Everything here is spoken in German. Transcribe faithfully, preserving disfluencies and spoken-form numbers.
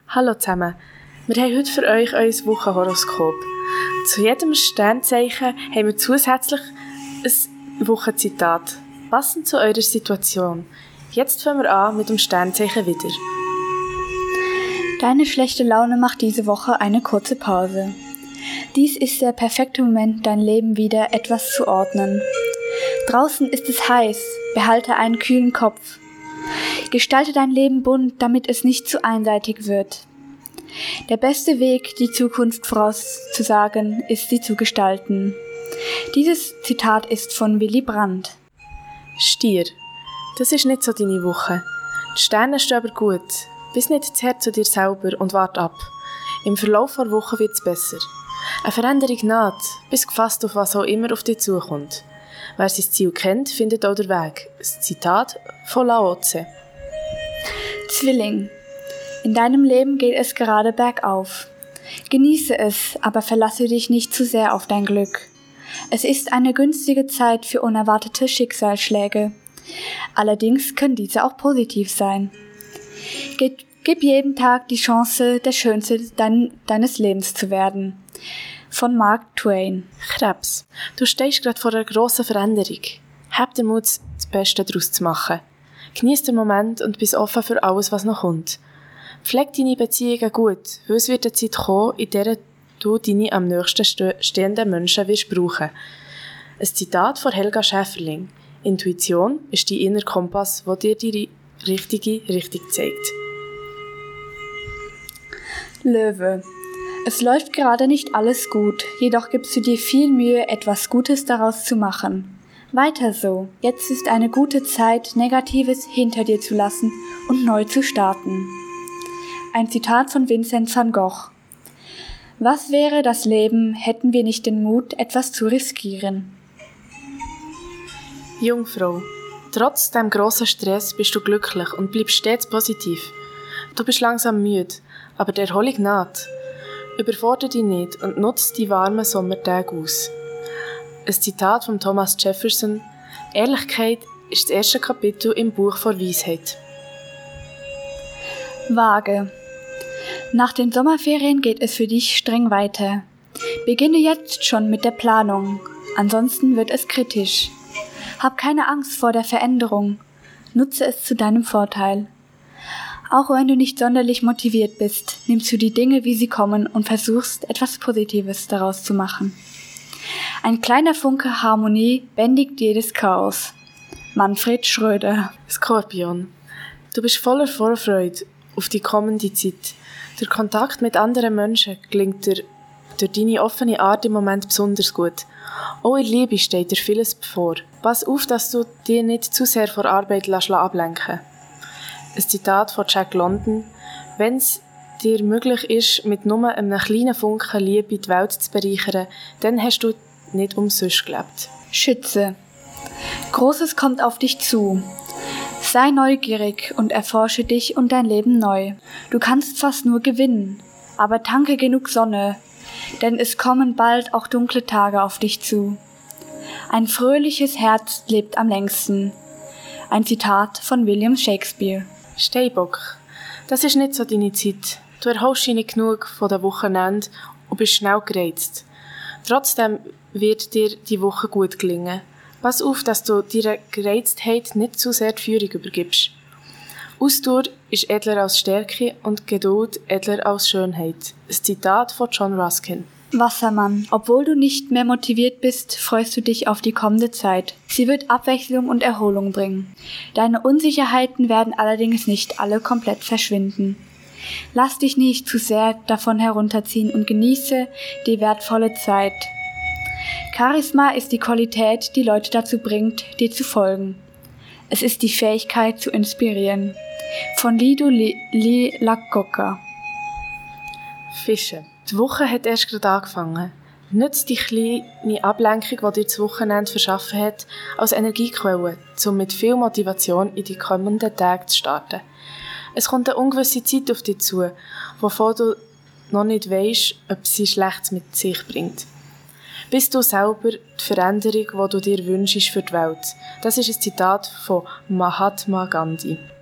Hallo zusammen, wir haben heute für euch unser Wochenhoroskop. Zu jedem Sternzeichen haben wir zusätzlich ein Wochenzitat, passend zu eurer Situation. Jetzt fangen wir an mit dem Sternzeichen Widder. Deine schlechte Laune macht diese Woche eine kurze Pause. Dies ist der perfekte Moment, dein Leben wieder etwas zu ordnen. Draußen ist es heiß, behalte einen kühlen Kopf. Gestalte dein Leben bunt, damit es nicht zu einseitig wird. Der beste Weg, die Zukunft vorauszusagen, ist sie zu gestalten. Dieses Zitat ist von Willy Brandt. Stier, das ist nicht so deine Woche. Die Sterne stehen aber gut. Bist nicht zu hart zu dir selber und wart ab. Im Verlauf der Woche wird es besser. Eine Veränderung naht, bist gefasst auf was auch immer auf dich zukommt. Wer sein Ziel kennt, findet auch den Weg. Ein Zitat von Lao Tse. Zwilling. In deinem Leben geht es gerade bergauf. Genieße es, aber verlasse dich nicht zu sehr auf dein Glück. Es ist eine günstige Zeit für unerwartete Schicksalsschläge. Allerdings können diese auch positiv sein. Gib, gib jedem Tag die Chance, der Schönste dein, deines Lebens zu werden. Von Mark Twain. Krebs, du stehst gerade vor einer grossen Veränderung. Hab den Mut, das Beste daraus zu machen. Genieß den Moment und bist offen für alles, was noch kommt. Pfleg deine Beziehungen gut, weil es wird eine Zeit kommen, in der du deine am nächsten stehenden Menschen wirst brauchen. Ein Zitat von Helga Schäferling. Intuition ist dein innerer Kompass, der dir die richtige Richtung zeigt. Löwe. Es läuft gerade nicht alles gut, jedoch gibst du dir viel Mühe, etwas Gutes daraus zu machen. Weiter so. Jetzt ist eine gute Zeit, Negatives hinter dir zu lassen und neu zu starten. Ein Zitat von Vincent van Gogh. Was wäre das Leben, hätten wir nicht den Mut, etwas zu riskieren? Jungfrau, trotz dem grossen Stress bist du glücklich und bleibst stets positiv. Du bist langsam müde, aber die Erholung naht. Überfordere dich nicht und nutze die warmen Sommertage aus. Ein Zitat von Thomas Jefferson: Ehrlichkeit ist das erste Kapitel im Buch vor Weisheit. Waage. Nach den Sommerferien geht es für dich streng weiter. Beginne jetzt schon mit der Planung, ansonsten wird es kritisch. Hab keine Angst vor der Veränderung, nutze es zu deinem Vorteil. Auch wenn du nicht sonderlich motiviert bist, nimmst du die Dinge, wie sie kommen und versuchst, etwas Positives daraus zu machen. Ein kleiner Funke Harmonie bändigt jedes Chaos. Manfred Schröder. Skorpion, du bist voller Vorfreude auf die kommende Zeit. Der Kontakt mit anderen Menschen gelingt dir durch deine offene Art im Moment besonders gut. Auch in Liebe steht dir vieles bevor. Pass auf, dass du dir nicht zu sehr von Arbeit lässt ablenken. Ein Zitat von Jack London: Wenn es dir möglich ist, mit nur einem kleinen Funken Liebe die Welt zu bereichern, dann hast du nicht umsonst gelebt. Schütze. Großes kommt auf dich zu. Sei neugierig und erforsche dich und dein Leben neu. Du kannst fast nur gewinnen, aber tanke genug Sonne, denn es kommen bald auch dunkle Tage auf dich zu. Ein fröhliches Herz lebt am längsten. Ein Zitat von William Shakespeare. Steinbock, das ist nicht so deine Zeit. Du erholst dich nicht genug von den Wochenende und bist schnell gereizt. Trotzdem wird dir die Woche gut gelingen. Pass auf, dass du deiner Gereiztheit nicht zu sehr die Führung übergibst. Ausdauer ist edler als Stärke und Geduld edler als Schönheit. Ein Zitat von John Ruskin. Wassermann, obwohl du nicht mehr motiviert bist, freust du dich auf die kommende Zeit. Sie wird Abwechslung und Erholung bringen. Deine Unsicherheiten werden allerdings nicht alle komplett verschwinden. Lass dich nicht zu sehr davon herunterziehen und genieße die wertvolle Zeit. Charisma ist die Qualität, die Leute dazu bringt, dir zu folgen. Es ist die Fähigkeit zu inspirieren. Von Lido Li Lacoca. Fische. Die Woche hat erst gerade angefangen. Nutze die kleine Ablenkung, die dir das Wochenende verschaffen hat, als Energiequelle, um mit viel Motivation in die kommenden Tage zu starten. Es kommt eine ungewisse Zeit auf dich zu, wovon du noch nicht weisst, ob sie Schlechtes mit sich bringt. Bist du selber die Veränderung, die du dir wünschst für die Welt? Das ist ein Zitat von Mahatma Gandhi.